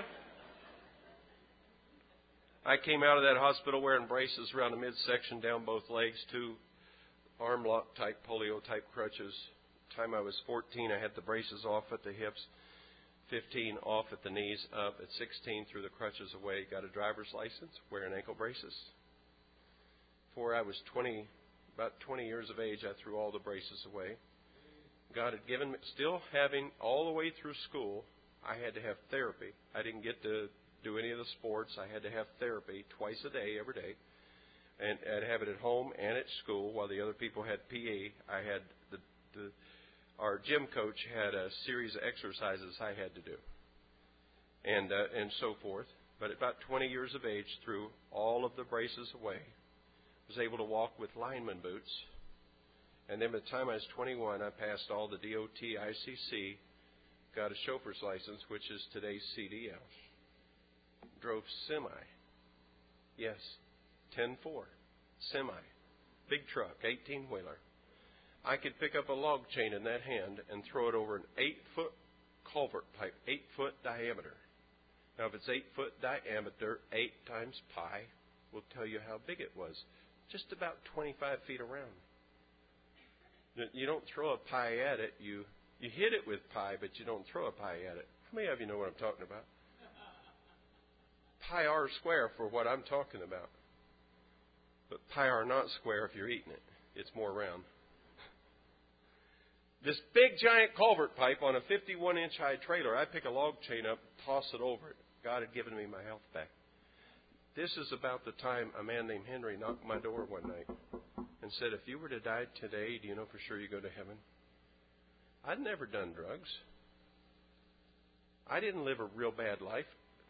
I came out of that hospital wearing braces around the midsection, down both legs, 2 arm lock type, polio type crutches. Time I was 14, I had the braces off at the hips, 15 off at the knees, up at 16, threw the crutches away, got a driver's license, wearing ankle braces. Before I was about 20 years of age, I threw all the braces away. God had given me, still having all the way through school, I had to have therapy. I didn't get to do any of the sports. I had to have therapy twice a day, every day. And I'd have it at home and at school while the other people had PE. I had our gym coach had a series of exercises I had to do, and so forth. But at about 20 years of age, threw all of the braces away. Was able to walk with lineman boots. And then by the time I was 21, I passed all the DOT, ICC, got a chauffeur's license, which is today's CDL. Drove semi. Yes, 10-4. Semi. Big truck, 18-wheeler. I could pick up a log chain in that hand and throw it over an 8-foot culvert pipe, 8-foot diameter. Now, if it's 8-foot diameter, 8 times pi will tell you how big it was. Just about 25 feet around. You don't throw a pie at it. You hit it with pie, but you don't throw a pie at it. How many of you know what I'm talking about? Pi r square for what I'm talking about. But pi r not square if you're eating it. It's more round. This big giant culvert pipe on a 51-inch high trailer, I pick a log chain up, toss it over it. God had given me my health back. This is about the time a man named Henry knocked my door one night and said, if you were to die today, do you know for sure you go to heaven? I'd never done drugs. I didn't live a real bad life.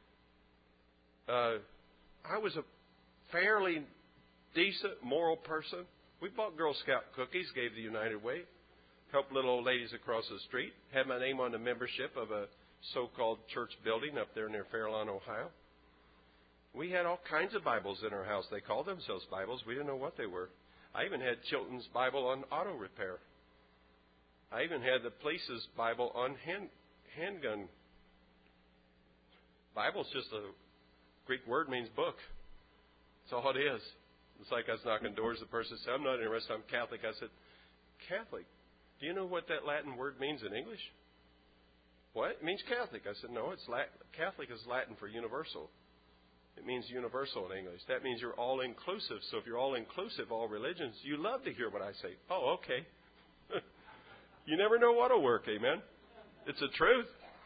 I was a fairly decent, moral person. We bought Girl Scout cookies, gave the United Way, helped little old ladies across the street, had my name on the membership of a so-called church building up there near Fairlawn, Ohio. We had all kinds of Bibles in our house. They called themselves Bibles. We didn't know what they were. I even had Chilton's Bible on auto repair. I even had the police's Bible on handgun. Bible's just a Greek word, means book. That's all it is. It's like I was knocking doors. The person said, I'm not interested. I'm Catholic. I said, Catholic? Do you know what that Latin word means in English? What? It means Catholic. I said, no, it's Catholic is Latin for universal. It means universal in English. That means you're all-inclusive. So if you're all-inclusive, all religions, you love to hear what I say. Oh, okay. You never know what will work, amen? It's the truth.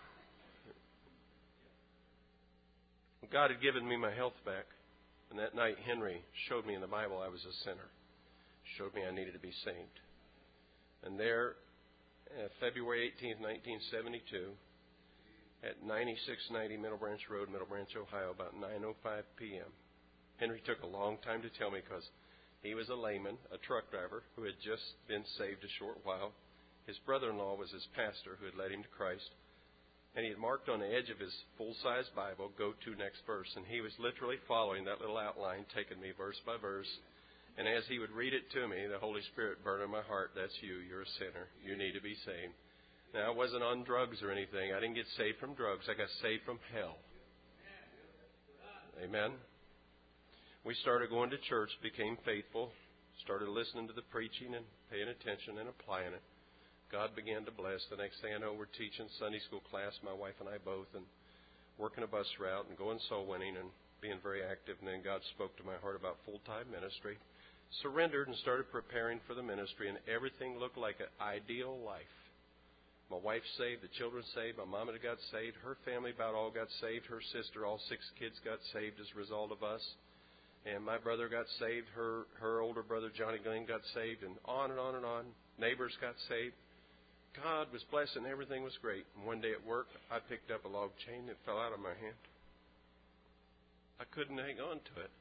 God had given me my health back. And that night, Henry showed me in the Bible I was a sinner. Showed me I needed to be saved. And there, February 18th, 1972, at 9690 Middle Branch Road, Middle Branch, Ohio, about 9:05 p.m. Henry took a long time to tell me because he was a layman, a truck driver, who had just been saved a short while. His brother-in-law was his pastor who had led him to Christ. And he had marked on the edge of his full-size Bible, go to next verse. And he was literally following that little outline, taking me verse by verse. And as he would read it to me, the Holy Spirit burned in my heart, that's you, you're a sinner, you need to be saved. Now, I wasn't on drugs or anything. I didn't get saved from drugs. I got saved from hell. Amen. We started going to church, became faithful, started listening to the preaching and paying attention and applying it. God began to bless. The next thing I know, we're teaching Sunday school class, my wife and I both, and working a bus route and going soul winning and being very active. And then God spoke to my heart about full-time ministry. surrendered and started preparing for the ministry, and everything looked like an ideal life. My wife saved, the children saved, my mom got saved, her family about all got saved, her sister, all 6 kids got saved as a result of us. And my brother got saved, her older brother Johnny Glenn got saved, and on and on and on. Neighbors got saved. God was blessing, everything was great. And one day at work, I picked up a log chain that fell out of my hand. I couldn't hang on to it.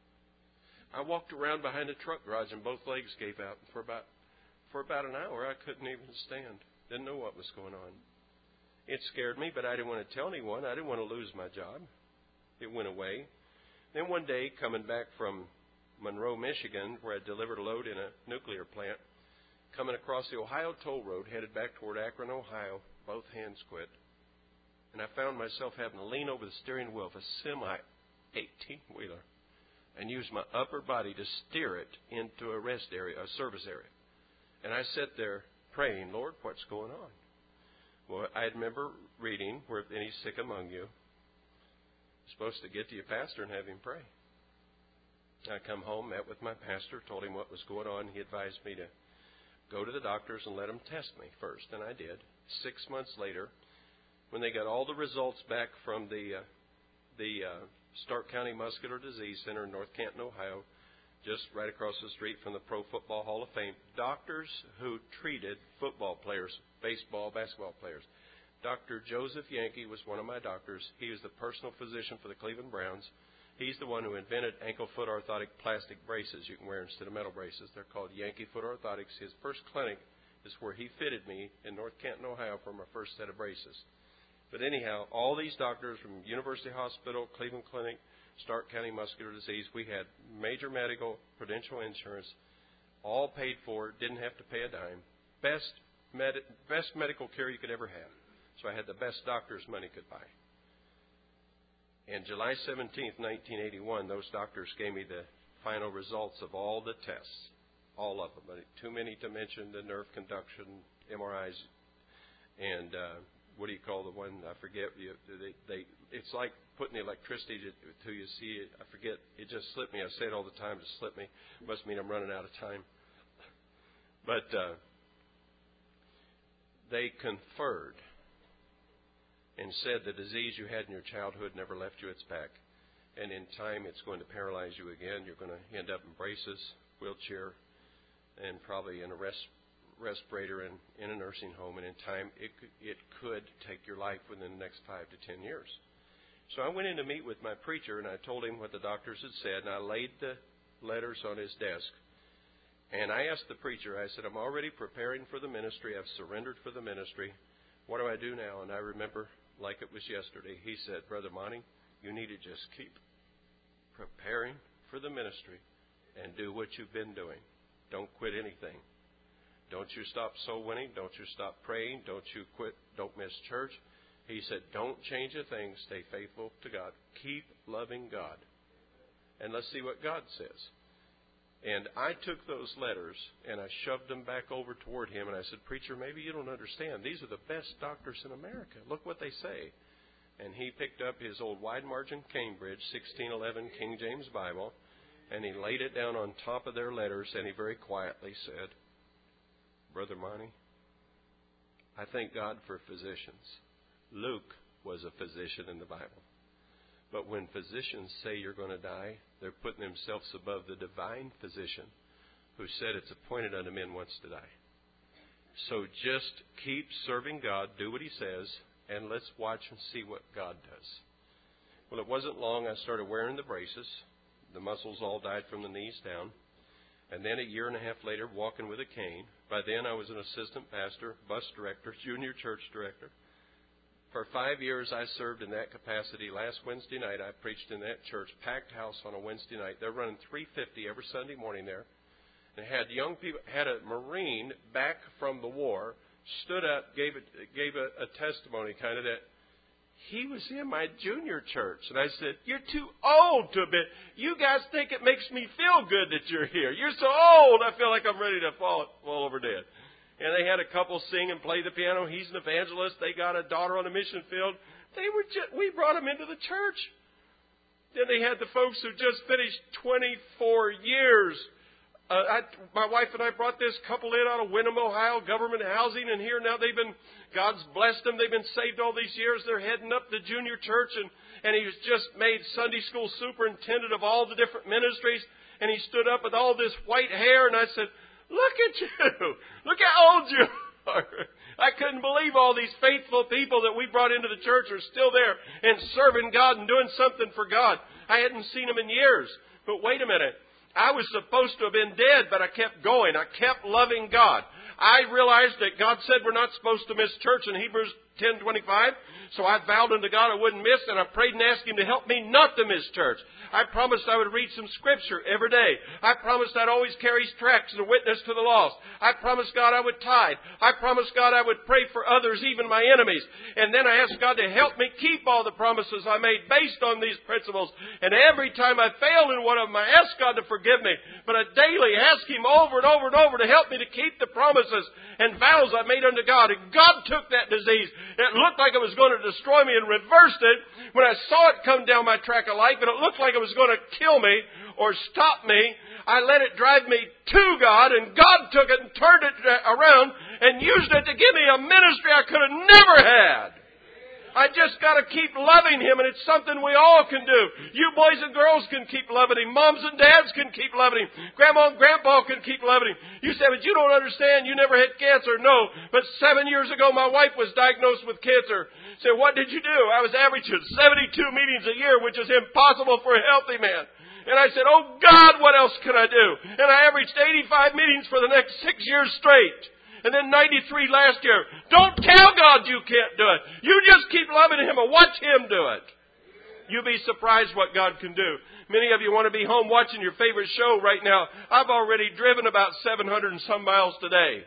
I walked around behind the truck garage and both legs gave out. For about an hour, I couldn't even stand. Didn't know what was going on. It scared me, but I didn't want to tell anyone. I didn't want to lose my job. It went away. Then one day, coming back from Monroe, Michigan, where I delivered a load in a nuclear plant, coming across the Ohio toll road, headed back toward Akron, Ohio, both hands quit. And I found myself having to lean over the steering wheel of a semi-18-wheeler and use my upper body to steer it into a rest area, a service area. And I sat there praying, Lord, what's going on? Well, I remember reading, where if any sick among you, you're supposed to get to your pastor and have him pray. I come home, met with my pastor, told him what was going on. He advised me to go to the doctors and let them test me first, and I did. 6 months later, when they got all the results back from the Stark County Muscular Disease Center in North Canton, Ohio, just right across the street from the Pro Football Hall of Fame, doctors who treated football players, baseball, basketball players. Dr. Joseph Yankee was one of my doctors. He was the personal physician for the Cleveland Browns. He's the one who invented ankle-foot orthotic plastic braces you can wear instead of metal braces. They're called Yankee Foot Orthotics. His first clinic is where he fitted me in North Canton, Ohio, for my first set of braces. But anyhow, all these doctors from University Hospital, Cleveland Clinic, Stark County Muscular Disease, we had major medical prudential insurance, all paid for, didn't have to pay a dime. Best medical care you could ever have. So I had the best doctors money could buy. And July 17th, 1981, those doctors gave me the final results of all the tests, all of them. But too many to mention, the nerve conduction, MRIs, and what do you call the one? I forget. It's like putting the electricity to you. See it. I forget. It just slipped me. I say it all the time. Just slipped me. Must mean I'm running out of time. But they conferred and said the disease you had in your childhood never left you. It's back. And in time, it's going to paralyze you again. You're going to end up in braces, wheelchair, and probably in a respirator and in a nursing home. And in time, it could take your life within the next 5 to 10 years. So I went in to meet with my preacher, and I told him what the doctors had said, and I laid the letters on his desk. And I asked the preacher, I said, I'm already preparing for the ministry. I've surrendered for the ministry. What do I do now? And I remember, like it was yesterday, he said, Brother Monty, you need to just keep preparing for the ministry and do what you've been doing. Don't quit anything. Don't you stop soul winning. Don't you stop praying. Don't you quit. Don't miss church. He said, don't change a thing. Stay faithful to God. Keep loving God. And let's see what God says. And I took those letters and I shoved them back over toward him. And I said, Preacher, maybe you don't understand. These are the best doctors in America. Look what they say. And he picked up his old wide margin Cambridge 1611 King James Bible, and he laid it down on top of their letters, and he very quietly said, Brother Monty, I thank God for physicians. Luke was a physician in the Bible. But when physicians say you're going to die, they're putting themselves above the divine physician who said it's appointed unto men once to die. So just keep serving God, do what he says, and let's watch and see what God does. Well, it wasn't long I started wearing the braces. The muscles all died from the knees down. And then a year and a half later, walking with a cane. By then, I was an assistant pastor, bus director, junior church director. For 5 years, I served in that capacity. Last Wednesday night, I preached in that church, packed house on a Wednesday night. They're running 350 every Sunday morning there. And had young people, had a Marine back from the war, stood up, gave a testimony kind of that he was in my junior church. And I said, you're too old to have been. You guys think it makes me feel good that you're here. You're so old, I feel like I'm ready to fall over dead. And they had a couple sing and play the piano. He's an evangelist. They got a daughter on a mission field. We brought them into the church. Then they had the folks who just finished 24 years My wife and I brought this couple in out of Wyndham, Ohio, government housing, and here now God's blessed them. They've been saved all these years. They're heading up the junior church, and he's just made Sunday school superintendent of all the different ministries. And he stood up with all this white hair, and I said, "Look at you! Look how old you are!" I couldn't believe all these faithful people that we brought into the church are still there and serving God and doing something for God. I hadn't seen them in years. But wait a minute. I was supposed to have been dead, but I kept going. I kept loving God. I realized that God said we're not supposed to miss church in Hebrews 10:25. So I vowed unto God I wouldn't miss, and I prayed and asked Him to help me not to miss church. I promised I would read some Scripture every day. I promised I'd always carry tracts and witness to the lost. I promised God I would tithe. I promised God I would pray for others, even my enemies. And then I asked God to help me keep all the promises I made based on these principles. And every time I failed in one of them, I asked God to forgive me. But I daily asked Him over and over and over to help me to keep the promises and vows I made unto God. And God took that disease. It looked like it was going to destroy me and reversed it when I saw it come down my track of life, and it looked like it was going to kill me or stop me. I let it drive me to God, and God took it and turned it around and used it to give me a ministry I could have never had. I just got to keep loving Him, and it's something we all can do. You boys and girls can keep loving Him. Moms and dads can keep loving Him. Grandma and grandpa can keep loving Him. You say, "But you don't understand. You never had cancer." No, but 7 years ago, my wife was diagnosed with cancer. So what did you do? I was averaging 72 meetings a year, which is impossible for a healthy man. And I said, "Oh God, what else can I do?" And I averaged 85 meetings for the next 6 years straight. And then 93 last year. Don't tell God you can't do it. You just keep loving Him and watch Him do it. You'll be surprised what God can do. Many of you want to be home watching your favorite show right now. I've already driven about 700 and some miles today.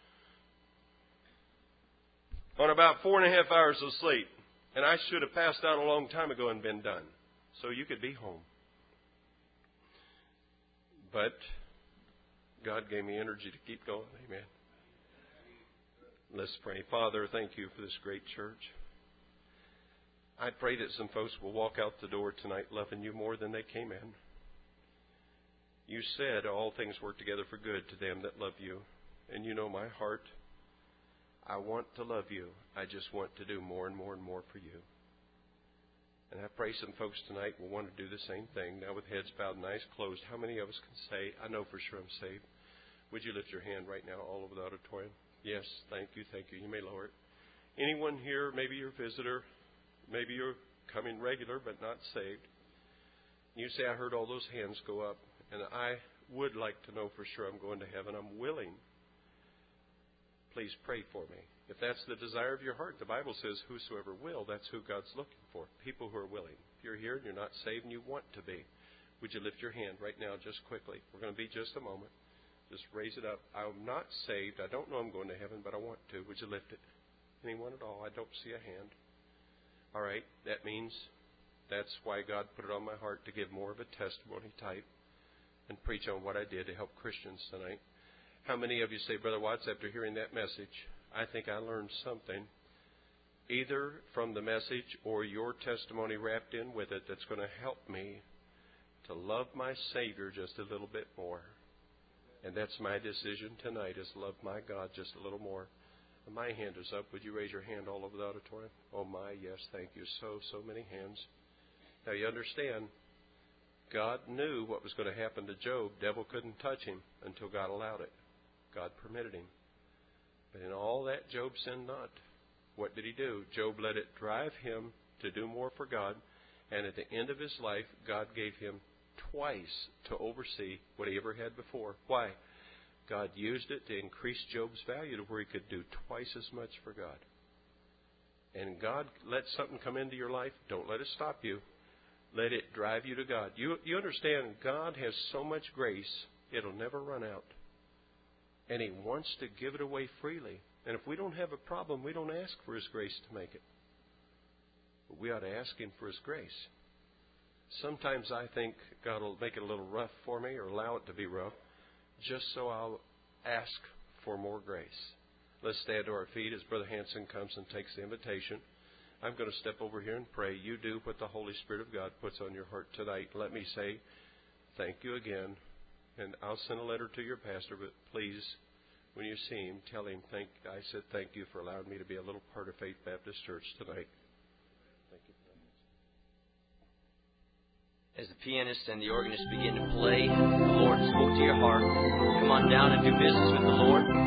On about 4.5 hours of sleep. And I should have passed out a long time ago and been done. So you could be home. But God gave me energy to keep going. Amen. Let's pray. Father, thank You for this great church. I pray that some folks will walk out the door tonight loving You more than they came in. You said all things work together for good to them that love You. And You know my heart. I want to love You. I just want to do more and more and more for You. And I pray some folks tonight will want to do the same thing. Now with heads bowed and eyes closed, how many of us can say, "I know for sure I'm saved"? Would you lift your hand right now all over the auditorium? Yes, thank you, thank you. You may lower it. Anyone here, maybe you're a visitor, maybe you're coming regular but not saved. You say, "I heard all those hands go up, and I would like to know for sure I'm going to heaven. I'm willing." Please pray for me. If that's the desire of your heart, the Bible says, "Whosoever will," that's who God's looking for. People who are willing. If you're here and you're not saved and you want to be, would you lift your hand right now just quickly? We're going to be just a moment. Just raise it up. "I'm not saved. I don't know I'm going to heaven, but I want to." Would you lift it? Anyone at all? I don't see a hand. All right. That means that's why God put it on my heart to give more of a testimony type and preach on what I did to help Christians tonight. How many of you say, "Brother Watts, after hearing that message, I think I learned something either from the message or your testimony wrapped in with it that's going to help me to love my Savior just a little bit more"? And that's my decision tonight, is love my God just a little more. And my hand is up. Would you raise your hand all over the auditorium? Oh my, yes, thank you. So many hands. Now you understand, God knew what was going to happen to Job. Devil couldn't touch him until God allowed it. God permitted him. But in all that, Job sinned not. What did he do? Job let it drive him to do more for God. And at the end of his life, God gave him twice to oversee what he ever had before. Why? God used it to increase Job's value to where he could do twice as much for God. And God let something come into your life. Don't let it stop you. Let it drive you to God. You understand, God has so much grace, it'll never run out. And He wants to give it away freely. And if we don't have a problem, we don't ask for His grace to make it. But we ought to ask Him for His grace. Sometimes I think God will make it a little rough for me or allow it to be rough just so I'll ask for more grace. Let's stand to our feet as Brother Hanson comes and takes the invitation. I'm going to step over here and pray. You do what the Holy Spirit of God puts on your heart tonight. Let me say thank you again And I'll send a letter to your pastor, but please, when you see him, tell him I said thank you for allowing me to be a little part of Faith Baptist Church tonight. Thank you. As the pianist and the organist begin to play, the Lord spoke to your heart. Come on down and do business with the Lord.